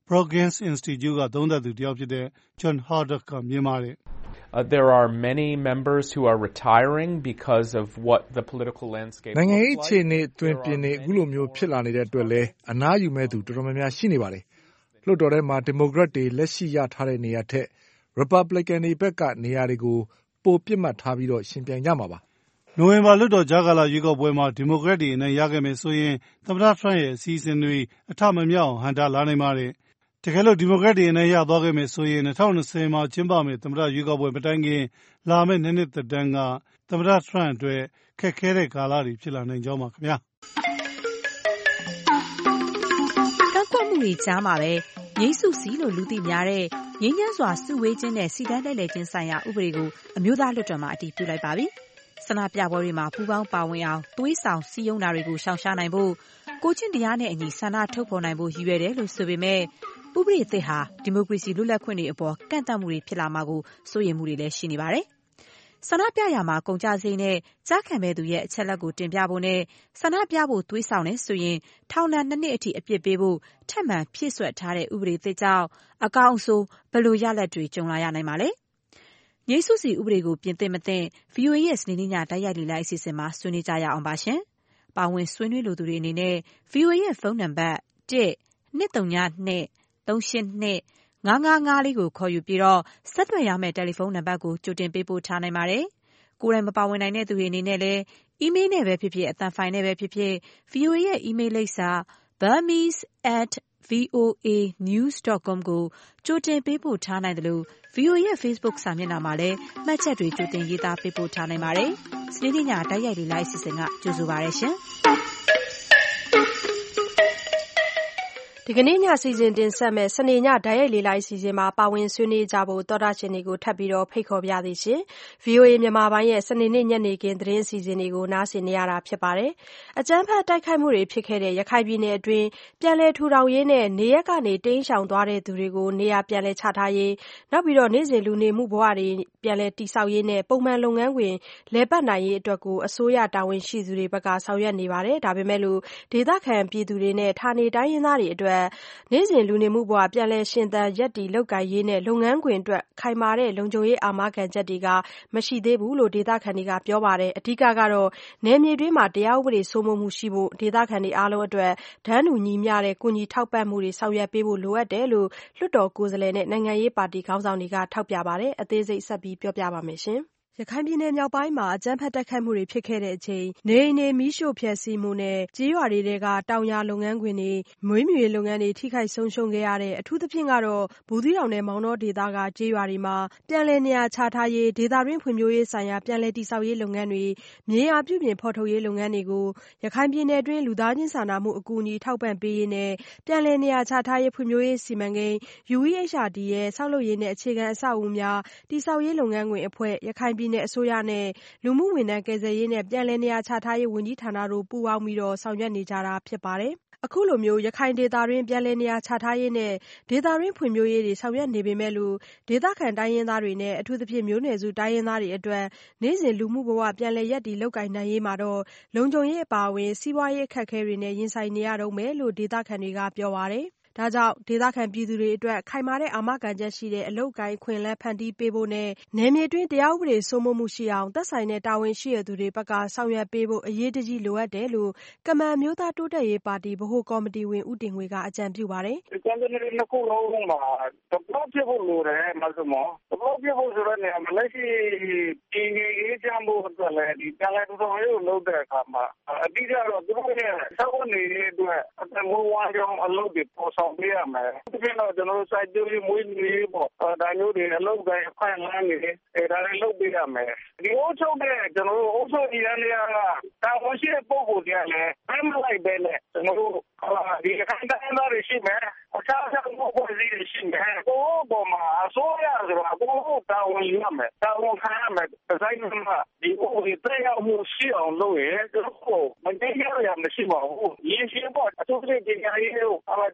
Brookings Institute ကသုံးသပ်သူတယောက်ဖြစ်တဲ့ John Hardock ကမြင်ပါတယ် Uh, there are many members who are retiring because of what the political landscape looks like. နိုင်ငံရေးအခြေအနေအတွင်းပြင်နေအခုလိုမျိုးဖြစ်လာနေတဲ့အတွက်လည်းအနားယူမဲ့သူတော်တော်များများရှိနေပါတယ်။လွှတ်တော်ထဲမှာဒီမိုကရက်တွေလက်ရှိရထားတဲ့နေရာထက် Republican တွေဘက်ကနေရာတွေကိုပိုပြစ်မှတ်ထားပြီးတော့ရှင်ပြိုင်ကြမှာပါ။နိုဝင်ဘာလွှတ်တော်ကြားကာလရွေးကောက်ပွဲမှာဒီမိုကရက်တွေအနိုင်ရခဲ့မယ်ဆိုရင်သမ္မတ Trump ရဲ့အစီအစဉ်တွေအထမမြောက်အောင်ဟန်တာလာနိုင်ပါတယ်။တကယ်လို့ဒီမိုကရက်တွေအနိုင်ရသွားခဲ့မယ်ဆိုရင်၂၀၂၀မှာကျင်းပမယ့်သမ္မတရွေးကောက်ပွဲမတိုင်ခင်လာမယ့်နှစ်နှစ်သက်တမ်းကသမ္မတ Trump အတွက်ခက်ခဲတဲ့ကာလတွေဖြစ်လာနိုင်ကြောင်းပါခင်ဗျာကန့်ကွက်မှုတွေကြားမှာပဲငြိမ်းစုစီလို့လူသိများတဲ့ငြိမ်းချမ်းစွာစုဝေးခြင်းနဲ့စီတန်းလှည့်လည်ခြင်းဆိုင်ရာဥပဒေကိုအမျိုးသားလွှတ်တော်မှာအတည်ပြုလိုက်ပါပြီ။ဆန္ဒပြပွဲတွေမှာပူးပေါင်းပါဝင်အောင်သွေးဆောင်စည်းရုံးတာတွေကိုရှောင်ရှားနိုင်ဖို့ကိုချင်းတရားနဲ့အညီဆန္ဒထုတ်ဖော်နိုင်ဖို့ရည်ရွယ်တယ်လို့ဆိုပေမဲ့ဥပဒေသစ်ဟာဒီမိုကရေစီလွတ်လပ်ခွင့်တွေအပေါ်ကန့်သတ်မှုတွေဖြစ်လာမှာကိုစိုးရိမ်မှုတွေလည်းရှိနေပါတယ်။ဆန္ဒပြရာမှာကုန်ကျစရိတ်နဲ့ကြားခံမဲ့သူရဲ့အချက်လက်ကိုတင်ပြဖို့နဲ့ဆန္ဒပြဖို့သွေးဆောင်နေဆိုရင်ထောင်ဒဏ်နှစ်နှစ်အထိအပြစ်ပေးဖို့ထပ်မံဖြည့်ဆွတ်ထားတဲ့ဥပဒေသစ်ကြောင့်အကောင့်အဆိုးဘယ်လိုရလဒ်တွေကြုံလာရနိုင်မှာလဲ။ငြိမ်းစုစီဥပဒေကိုပြင်သင့်မသင့် ဗီအိုအေ ရဲ့စနေနေ့ညတိုက်ရိုက်လေ့လာအစီအစဉ်မှာဆွေးနွေးကြရအောင်ပါရှင်။ပါဝင်ဆွေးနွေးလိုသူတွေအနေနဲ့ ဗီအိုအေ ရဲ့ဖုန်းနံပါတ်တစ် နှစ် သုံး ည နှစ် သုံး ရှစ် နှစ် ငါး ငါး ငါး လေးကိုခေါ်ယူပြီးတော့ဆက်သွယ်ရမယ့်တယ်လီဖုန်းနံပါတ်ကိုကြိုတင်ပေးပို့ထားနိုင်ပါတယ်။ကိုယ်တိုင်မပါဝင်နိုင်တဲ့သူတွေအနေနဲ့လည်းအီးမေးလ်နဲ့ပဲဖြစ်ဖြစ်အသံဖိုင်နဲ့ပဲဖြစ်ဖြစ် ဗီအိုအေ ရဲ့အီးမေးလ်လိပ်စာ burmese at voanews dot com ကိုကြိုတင်ပေးပို့ထားနိုင်တယ်လို့ ဗီအိုအေ ရဲ့ Facebook စာမျက်နှာမှာလည်းမှတ်ချက်တွေကြိုတင်ရေးသားပေးပို့ထားနိုင်ပါတယ်။စနေနေ့ညတိုက်ရိုက်လေးလိုက်အစီအစဉ်ကကြိုဆိုပါရရှင်။ဒီကနေ့ညစီစဉ်တင်ဆက်မဲ့စနေညဓာတ်ရိုက်လေးလိုက်စီစဉ်မှာပါဝင်ဆွေးနွေးကြဖို့သောတာရှင်တွေကိုထပ်ပြီးတော့ဖိတ်ခေါ်ပြသည်ရှင်။ ဗီအိုအေမြန်မာပိုင်းရဲ့စနေနေ့ညနေခင်းသတင်းအစီအစဉ်တွေကိုနားဆင်နေရတာဖြစ်ပါတယ်။အကြမ်းဖက်တိုက်ခိုက်မှုတွေဖြစ်ခဲ့တဲ့ရခိုင်ပြည်နယ်အတွင်းပြန်လည်ထူထောင်ရေးနဲ့နေရပ်ကနေတိမ်းရှောင်သွားတဲ့သူတွေကိုနေရာပြန်လည်ချထားရေးနောက်ပြီးတော့နေ့စဉ်လူနေမှုဘဝတွေပြန်လည်တည်ဆောက်ရေးနဲ့ပုံမှန်လုပ်ငန်းခွင်လည်ပတ်နိုင်ရေးအတွက်ကိုအစိုးရတာဝန်ရှိသူတွေဘက်ကဆောင်ရွက်နေပါတယ်။ဒါပေမဲ့လို့ဒေသခံပြည်သူတွေနဲ့ဌာနေတိုင်းရင်းသားတွေအတွက်နေ့စဉ်လူနေမှုဘဝပြန်လည်ရှင်သန်ရပ်တည်လုပ်ကိုင်ရေးနဲ့လုပ်ငန်းခွင်အတွက်ခိုင်မာတဲ့လုံခြုံရေးအာမခံချက်တွေကမရှိသေးဘူးလို့ဒေသခံတွေကပြောပါတယ်။အဓိကကတော့နယ်မြေတွင်းမှာတရားဥပဒေစိုးမိုးမှုရှိဖို့ဒေသခံတွေအားလုံးအတွက်တန်းတူညီမျှတဲ့ကူညီထောက်ပံ့မှုတွေဆောင်ရွက်ပေးဖို့လိုအပ်တယ်လို့လွှတ်တော်ကိုယ်စားလှယ်နဲ့နိုင်ငံရေးပါတီခေါင်းဆောင်တွေကထောက်ပြပါတယ်။အသေးစိတ်ဆက်ပြီးပြောပြပါမယ်ရှင်။ရခိုင်ပြည်နယ်မြောက်ပိုင်းမှာအကြမ်းဖက်တိုက်ခိုက်မှုတွေဖြစ်ခဲ့တဲ့အချိန်နေအိမ်တွေမီးရှို့ဖျက်ဆီးမှုနဲ့ကြေးရွာတွေကတောင်ယာလုပ်ငန်းခွင်တွေမွေးမြူရေးလုပ်ငန်းတွေထိခိုက်ဆုံးရှုံးခဲ့ရတဲ့အထူးသဖြင့်ကတော့ဘူးသီးတောင်နဲ့မောင်တောဒေသကကြေးရွာတွေမှာပြန်လည်နေရာချထားရေးဒေသတွင်းဖွံ့ဖြိုးရေးဆိုင်ရာပြန်လည်တည်ဆောက်ရေးလုပ်ငန်းတွေမြေယာပြုပြင်ဖော်ထုတ်ရေးလုပ်ငန်းတွေကိုရခိုင်ပြည်နယ်တွင်းလူသားချင်းစာနာမှုအကူအညီထောက်ပံ့ပေးရေးနဲ့ပြန်လည်နေရာချထားရေးဖွံ့ဖြိုးရေးစီမံကိန်း ယူ အီး အိချ် အာር ဒီ ရဲ့ဆောက်လုပ်ရေးနဲ့အခြေခံအဆောက်အဦများတည်ဆောက်ရေးလုပ်ငန်းခွင်အဖွဲ့ရခိုင်ပြည်နယ်အစိုးရနဲ့လူမှုဝန်ထမ်းကယ်ဆယ်ရေးနဲ့ပြန်လည်နေရာချထားရေးဝန်ကြီးဌာနတို့ပူးပေါင်းပြီးတော့ဆောင်ရွက်နေကြတာဖြစ်ပါတယ်။အခုလိုမျိုးရခိုင်ဒေသတွင်းပြန်လည်နေရာချထားရေးနဲ့ဒေသတွင်းဖွံ့ဖြိုးရေးတွေဆောင်ရွက်နေပေမဲ့လို့ဒေသခံတိုင်းရင်းသားတွေနဲ့အထူးသဖြင့်မျိုးနွယ်စုတိုင်းရင်းသားတွေအတွက်နေ့စဉ်လူမှုဘဝပြန်လည်ရပ်တည်လုပ်ကိုင်နိုင်ရေးမှာတော့လုံခြုံရေးအပါအဝင်စီးပွားရေးအခက်အခဲတွေနဲ့ရင်ဆိုင်နေရတုန်းပဲလို့ဒေသခံတွေကပြောပါတယ်။ဒါကြောင့်ဒေသခံပြည်သူတွေအတွက်ခိုင်မာတဲ့အာမခံချက်ရှိတဲ့အလုပ်ကိုင်ခွင့်လန်းဖန်တီးပေးဖို့နဲ့နယ်မြေတွင်းတရားဥပဒေစိုးမိုးမှုရှိအောင်သက်ဆိုင်တဲ့တာဝန်ရှိတဲ့သူတွေဘက်ကဆောင်ရွက်ပေးဖို့အရေးတကြီးလိုအပ်တယ်လို့ကမန်အမျိုးသားတိုးတက်ရေးပါတီဗဟိုကော်မတီဝင်ဦးတင်ငွေကအကြံပြုပါတယ်။ကျန်တဲ့နှစ်ခုလုံးမှာတပေါက်ပြဖို့လိုတယ်မဆမတပေါက်ပြဖို့ဆိုတော့နေရာမှာလက်ရှိဒီရေးချမ်းဖို့အတွက်လည်းဒီပြန်လည်ထူထောင်ရေးကိုလုပ်တဲ့အခါမှာအတိအကျတော့သူတို့ရဲ့ဆောက်နေတဲ့အတွက်အတမဝါကြောင့်အလုပ်တွေပေါ်ဆောင်ပေးရမယ်။ဒီကတော့ကျွန်တော်တို့စိုက်ပျိုးရေးမွေးမြူရေးပေါ့ဒါမျိုးတွေအလုပ်ကိုင်အခွင့်အလမ်းတွေအဲဒါတွေလုပ်ပေးရမယ်။ဒီအုပ်ချုပ်တဲ့ကျွန်တော်တို့အုပ်ချုပ်ရေးနေရာကတာဝန်ရှိတဲ့ပုဂ္ဂိုလ်တွေကလည်းအမှန်လိုက်ပဲနဲ့ကျွန်တော်တို့ဒီခိုင်တိုင်းသားတွေရှိမယ်အခြားခြားပုဂ္ဂိုလ်တွေရှိမယ်။ဘိုးပေါ်မှာအစိုးရဆိုတာဘိုးတာဝန်ယူရမယ်။တာဝန်ခံရမယ်။ဒါဆိုင်မှာဒီဥပဒေတရားမှုရှိအောင်လုပ်ရင်ကျွန်တော်မတရားရမရှိပါဘူး။ရင်းရှင်းပေါ့အထူးသဖြင့်ပညာရေးကိုအကျမ်းမာ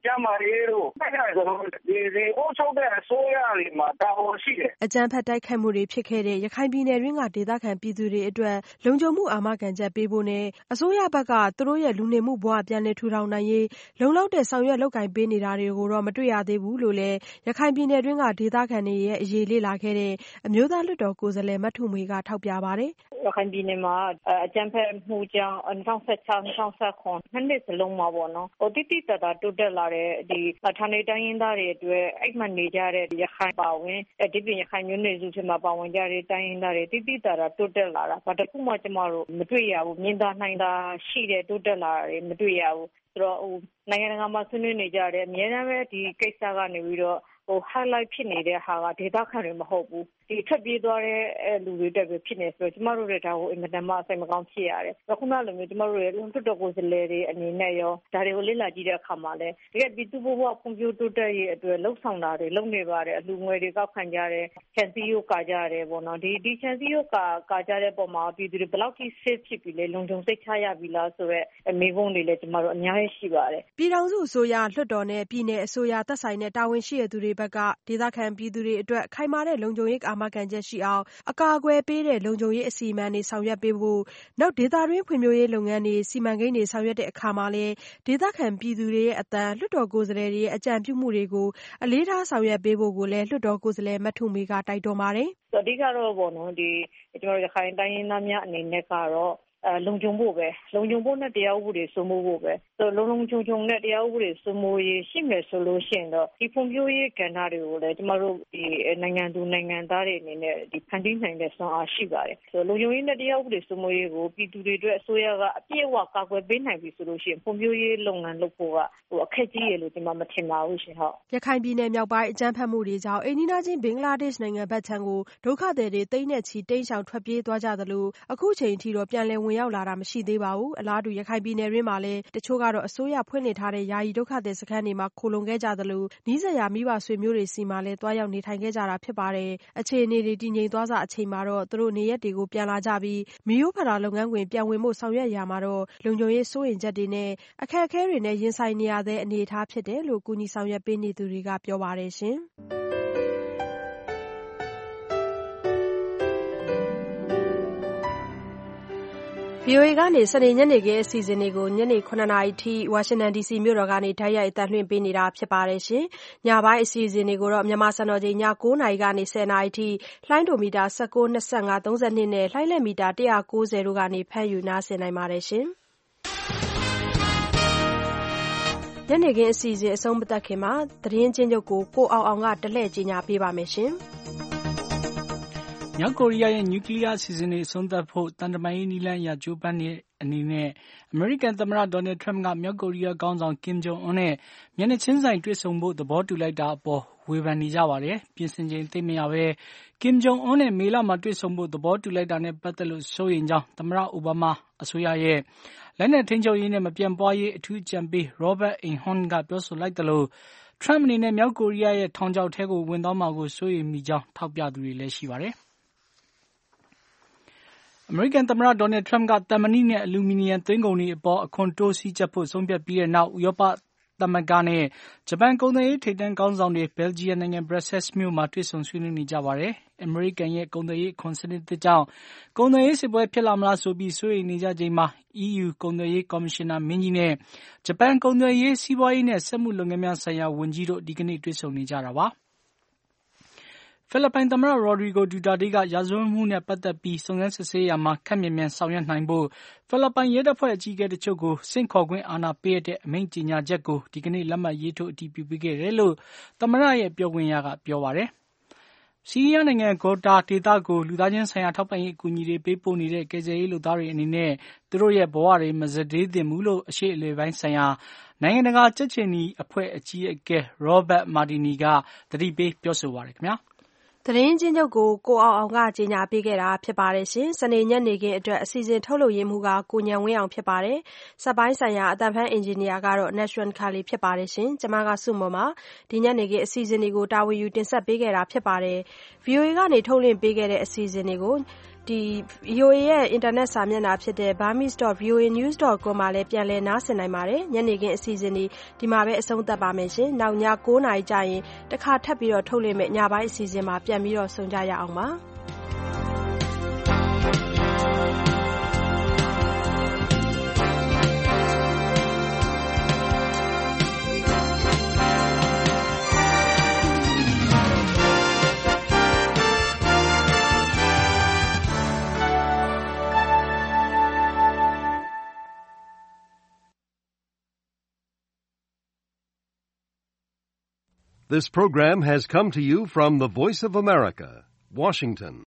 ရေးတို့တိုက်ခိုက်ဆိုတော့ဒီဒီအုပ်ချုပ်တဲ့အစိုးရတွေမှာတာဝန်ရှိတယ်အကြမ်းဖက်တိုက်ခိုက်မှုတွေဖြစ်ခဲ့တဲ့ရခိုင်ပြည်နယ်တွင်းကဒေသခံပြည်သူတွေအတွက်လုံခြုံမှုအာမခံချက်ပေးဖို့နဲ့အစိုးရဘက်ကသူတို့ရဲ့လူနေမှုဘဝပြန်လည်ထူထောင်နိုင်ရေးလုံလောက်တဲ့ဆောင်ရွက်လုပ်ကိုင်ပေးနေတာတွေကိုတော့မတွေ့ရသေးဘူးလို့လည်းရခိုင်ပြည်နယ်တွင်းကဒေသခံတွေရဲ့အရေးလေ့လာခဲ့တဲ့အမျိုးသားလွှတ်တော်ကိုယ်စားလှယ်မထုမေကထောက်ပြပါတယ်ရခိုင်ပြည်နယ်မှာအကြမ်းဖက်မှုကြောင့်၂၀၁၆ ၂၀၁၇နှစ်နှစ်စလုံးမှာပေါ့နော်ဟိုတိတိတတ်တာတိုးတက်လာတဲ့ဒီဌာနေတိုင်းရင်းသားတွေအတွက်အိတ်မှန်နေကြတဲ့ရခိုင်ပါဝင်ဒီပြင်ရခိုင်မျိုးနွယ်စုတွေမှာပါဝင်ကြတဲ့တိုင်းရင်းသားတွေတိတိတတ်တာတိုးတက်လာတာဘာတစ်ခုမှကျမတို့မတွေ့ရဘူးမြင်သာနိုင်တာရှိတဲ့တိုးတက်လာတာမတွေ့ရဘူးဆိုတော့ဟိုနိုင်ငံတကာမှာဆွေးနွေးနေကြတယ်အများအားပဲဒီကိစ္စကနေပြီးတော့ဟို highlight ဖြစ်နေတဲ့ဟာကဒေသခံတွေမဟုတ်ဘူးဒီထွက်ပြေးသွားတဲ့လူတွေတက်ပဲဖြစ်နေဆိုတော့ကျမတို့တွေဒါကိုအင်မတန်မှစိတ်မကောင်းဖြစ်ရတယ်။အခုနလိုမျိုးကျမတို့ရဲ့လွှတ်တော်ကိုယ်စားလှယ်တွေအနေနဲ့ရောဒါတွေကိုလေ့လာကြည့်တဲ့အခါမှာလည်းတကယ်ပြည်သူ့ဘဝဖွံ့ဖြိုးတိုးတက်ရေးအတွက်လှုပ်ဆောင်တာတွေလုပ်နေပါတယ်အလူငွေတွေကောက်ခံကြတယ်ချန်စီယိုကာကြတယ်ပေါ့နော်ဒီဒီချန်စီယိုကာကာကြတဲ့ပုံမှာပြည်သူတွေဘယ်လောက်ထိ safe ဖြစ်ပြီလဲလုံခြုံစိတ်ချရပြီလားဆိုတော့မိဘတွေလည်းကျမတို့အများကြီးရှိပါတယ်။ပြည်ထောင်စုအစိုးရလွှတ်တော်နဲ့ပြည်내အစိုးရသက်ဆိုင်တဲ့တာဝန်ရှိတဲ့သူတွေဘက်ကဒေသခံပြည်သူတွေအတွက်ခိုင်မာတဲ့လုံခြုံရေးအာမခံချက်ရှိအောင်အကာအကွယ်ပေးတဲ့လုံခြုံရေးအစီအမံတွေဆောင်ရွက်ပေးဖို့နောက်ဒေသတွင်းဖွံ့ဖြိုးရေးလုပ်ငန်းတွေစီမံကိန်းတွေဆောင်ရွက်တဲ့အခါမှာလည်းဒေသခံပြည်သူတွေရဲ့အသံလွှတ်တော်ကိုယ်စားလှယ်တွေရဲ့အကြံပြုမှုတွေကိုအလေးထားဆောင်ရွက်ပေးဖို့ကိုလည်းလွှတ်တော်ကိုယ်စားလှယ်မထုမေကတိုက်တွန်းပါတယ်။အဓိကတော့ပေါ့နော်ဒီကျွန်တော်ရခိုင်တိုင်းရင်းသားများအနေနဲ့ကတော့အဲလုံခြုံဖို့ပဲလုံခြုံဖို့နဲ့တရားဥပဒေစိုးမိုးဖို့ပဲဆိုလုံလုံခြုံခြုံနဲ့တရားဥပဒေစိုးမိုးရေးရှိမယ်ဆိုလို့ရှိရင်တော့ဒီဖွံ့ဖြိုးရေးကဏ္ဍတွေကိုလည်းကျမတို့ဒီနိုင်ငံသူနိုင်ငံသားတွေအနေနဲ့ဒီဖန်တီးနိုင်တဲ့စွမ်းအားရှိပါတယ်ဆိုလုံခြုံရေးနဲ့တရားဥပဒေစိုးမိုးရေးကိုပြည်သူတွေအတွက်အစိုးရကအပြည့်အဝကာကွယ်ပေးနိုင်ပြီဆိုလို့ရှိရင်ဖွံ့ဖြိုးရေးလုပ်ငန်းလုပ်ဖို့ကဟိုအခက်ကြီးရလို့ကျမမထင်ပါဘူးရှင်ဟုတ်ရခိုင်ပြည်နယ်မြောက်ပိုင်းအကြမ်းဖက်မှုတွေကြောင့်အိန္ဒိယချင်းဘင်္ဂလားဒေ့ရှ်နိုင်ငံဘက်ခြမ်းကိုဒုက္ခသည်တွေတိမ့်နဲ့ချီတိမ်းရှောင်ထွက်ပြေးသွားကြသလိုအခုချိန်ထိတော့ပြန်လည်ဝင်ရောက်လာတာမရှိသေးပါဘူးအလားတူရခိုင်ပြည်နယ်တွင်းမှာလည်းတချို့ကတော့အစိုးရဖွင့်လှစ်ထားတဲ့ယာယီဒုက္ခသည်စခန်းတွေမှာခိုလုံခဲ့ကြသလိုနီးစပ်ရာမိဘဆွေမျိုးတွေစီမှာလည်းတွားရောက်နေထိုင်ခဲ့ကြတာဖြစ်ပါတယ်အခြေအနေတွေတည်ငြိမ်သွားစအချိန်မှာတော့သူတို့နေရက်တွေကိုပြန်လာကြပြီးမိရိုးဖလာလုပ်ငန်းခွင်ပြန်ဝင်ဖို့ဆောင်ရွက်ရာမှာတော့လုံခြုံရေးစိုးရိမ်ချက်တွေနဲ့အခက်အခဲတွေနဲ့ရင်ဆိုင်နေရတဲ့အနေအထားဖြစ်တယ်လို့ကူညီဆောင်ရွက်ပေးနေသူတွေကပြောပါတယ်ရှင်ဗွီအိုအေကနေစနေညနေခင်းအစီအစဉ်တွေကိုညနေခုနှစ်နာရီထိဝါရှင်တန်ဒီစီမြို့တော်ကနေတိုက်ရိုက်အသံလွှင့်ပေးနေတာဖြစ်ပါတယ်ရှင်။ညပိုင်းအစီအစဉ်တွေကိုတော့မြန်မာစံတော်ချိန်ညကိုးနာရီကနေဆယ်နာရီထိလှိုင်းဒိုမီတာ၁၉ ၂၅ ၃၂နဲ့လှိုင်းလက်မီတာ၁၉၀တို့ကနေဖမ်းယူနားဆင်နိုင်ပါတယ်ရှင်။ညနေခင်းအစီအစဉ်အဆုံးမသတ်ခင်မှာသတင်းချင်းချုပ်ကိုကိုအောင်အောင်ကတလှည့်ကြီးညာပေးပါမယ်ရှင်။မြောက်ကိုရီးယားရဲ့နျူကလ িয়ার အစီအစဉ်တွေအဆုံးသတ်ဖို့တန်တမာရေးနည်းလမ်းအရကြိုးပမ်းတဲ့အနေနဲ့အမေရိကန်သမ္မတဒေါ်နယ်ထရမ့်ကမြောက်ကိုရီးယားခေါင်းဆောင်ကင်ဂျုံအွန်းနဲ့မျက်နှာချင်းဆိုင်တွေ့ဆုံဖို့သဘောတူလိုက်တာအပေါ်ဝေဖန်နေကြပါတယ်။ပြင်ဆင်ချိန်သိမရပဲကင်ဂျုံအွန်းနဲ့မေလမှာတွေ့ဆုံဖို့သဘောတူလိုက်တာနဲ့ပတ်သက်လို့စိုးရိမ်ကြောင်းသမ္မတအိုဘားမားအစိုးရရဲ့လက်နက်ထိန်းချုပ်ရေးနဲ့မပြန့်ပွားရေးအထူးအကြံပေး Robert Einhorn ကပြောဆိုလိုက်တယ်လို့ထရမ့်အနေနဲ့မြောက်ကိုရီးယားရဲ့ထောင်ချောက်ထဲကိုဝင်သွားမှာကိုစိုးရိမ်မိကြောင်းထောက်ပြသူတွေလည်းရှိပါတယ်။အမေရိကန်သမ္မတဒေါ်နယ်ထရမ့်ကသံမဏိနဲ့အလူမီနီယံသွင်းကုန်တွေအပေါ်အခွန်တိုးစည်းကြပ်ဖို့ဆုံးဖြတ်ပြီးတဲ့နောက်ဥရောပသမဂ္ဂနဲ့ဂျပန်ကုန်သွယ်ရေးထိပ်တန်းခေါင်းဆောင်တွေဘယ်လ်ဂျီယံနိုင်ငံဘရက်ဆဲစ်မြို့မှာတွေ့ဆုံဆွေးနွေးနေကြပါတယ်။အမေရိကန်ရဲ့ကုန်သွယ်ရေးအခွန်စနစ်သစ်ကြောင့်ကုန်သွယ်ရေးစစ်ပွဲဖြစ်လာမလားဆိုပြီးစိုးရိမ်နေကြချိန်မှာ အီးယူ ကုန်သွယ်ရေးကော်မရှင်နာမင်းကြီးနဲ့ဂျပန်ကုန်သွယ်ရေးစီးပွားရေးနဲ့စက်မှုလုပ်ငန်းများဆိုင်ရာဝန်ကြီးတို့ဒီကနေ့တွေ့ဆုံနေကြတာပါ။ဖိလစ်ပိုင်သမ္မတရော်ဒရီဂိုဒူတာတေးကရာဇဝတ်မှုနဲ့ပတ်သက်ပြီးစုံစမ်းစစ်ဆေးရာမှာခပ်မြန်မြန်ဆောင်ရွက်နိုင်ဖို့ဖိလစ်ပိုင်ရဲတပ်ဖွဲ့အကြီးအကဲတချို့ကိုဆင့်ခေါ်ခွင့်အာဏာပေးတဲ့အမိန့်ကြေညာချက်ကိုဒီကနေ့လက်မှတ်ရေးထိုးအတည်ပြုပေးခဲ့တယ်လို့သမ္မတရဲ့ပြောခွင့်ရကပြောပါတယ်။ဆီးရီးယားနိုင်ငံဂေါတာဒေသကိုလူသားချင်းဆိုင်ရာထောက်ပံ့ရေးအကူအညီတွေပေးပို့နေတဲ့ကယ်ဆယ်ရေးလုပ်သားတွေအနေနဲ့သူတို့ရဲ့ဘဝတွေမစတေးသင့်ဘူးလို့အရှေ့အလယ်ပိုင်းဆိုင်ရာနိုင်ငံတကာကြက်ခြေနီအဖွဲ့အကြီးအကဲ Robert Mardini ကသတိပေးပြောဆိုပါတယ်ခင်ဗျာ။သတင်းချင်းချုပ်ကိုကိုအောင်အောင်ကကြေညာပေးခဲ့တာဖြစ်ပါတယ်ရှင်။စနေညနေခင်းအတွက်အစီအစဉ်ထုတ်လုပ်ရေးမှူးကကိုညံဝင်းအောင်ဖြစ်ပါတယ်။စက်ပိုင်းဆိုင်ရာအတန်ဖန်အင်ဂျင်နီယာကတော့ Nashwan Kali ဖြစ်ပါတယ်ရှင်။ကျွန်မကစုမမှာဒီညနေခင်းအစီအစဉ်တွေကိုတာဝန်ယူတင်ဆက်ပေးခဲ့တာဖြစ်ပါတယ်။ ဗီအိုအေကနေထုတ်လွှင့်ပေးခဲ့တဲ့အစီအစဉ်တွေကိုညဒီ V O A ရဲ့ internet စာမျက်နှာဖြစ်တဲ့ burmese dot v o a news dot com မှာလည်းပြန်လည်နားဆင်နိုင်ပါတယ်ညနေခင်းအစီအစဉ်ဒီဒီမှာပဲအဆုံးသတ်ပါမယ်ရှင်နောက်ည၉နာရီကြာရင်တစ်ခါထပ်ပြီးတော့ထုတ်လွှင့်မယ့်ညပိုင်းအစီအစဉ်မှာပြန်ပြီးတော့ဆုံကြရအောင်ပါ This program has come to you from the Voice of America, Washington.